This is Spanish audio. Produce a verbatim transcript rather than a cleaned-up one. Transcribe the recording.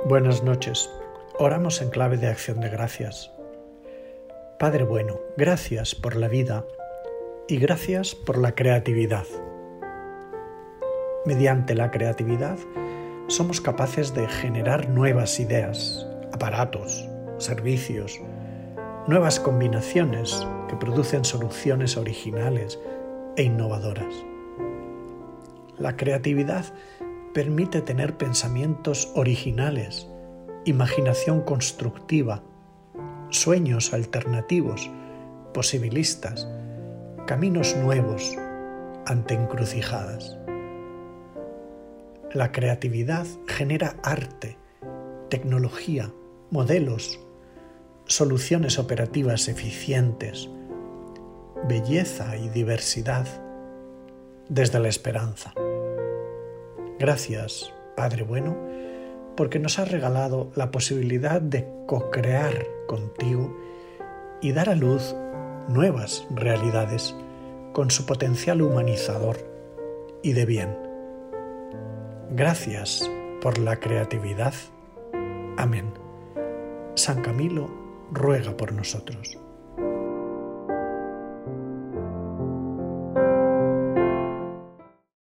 Buenas noches. Oramos en clave de acción de gracias. Padre bueno, gracias por la vida y gracias por la creatividad. Mediante la creatividad somos capaces de generar nuevas ideas, aparatos, servicios, nuevas combinaciones que producen soluciones originales e innovadoras. La creatividad permite tener pensamientos originales, imaginación constructiva, sueños alternativos, posibilistas, caminos nuevos ante encrucijadas. La creatividad genera arte, tecnología, modelos, soluciones operativas eficientes, belleza y diversidad desde la esperanza. Gracias, Padre bueno, porque nos has regalado la posibilidad de co-crear contigo y dar a luz nuevas realidades con su potencial humanizador y de bien. Gracias por la creatividad. Amén. San Camilo ruega por nosotros.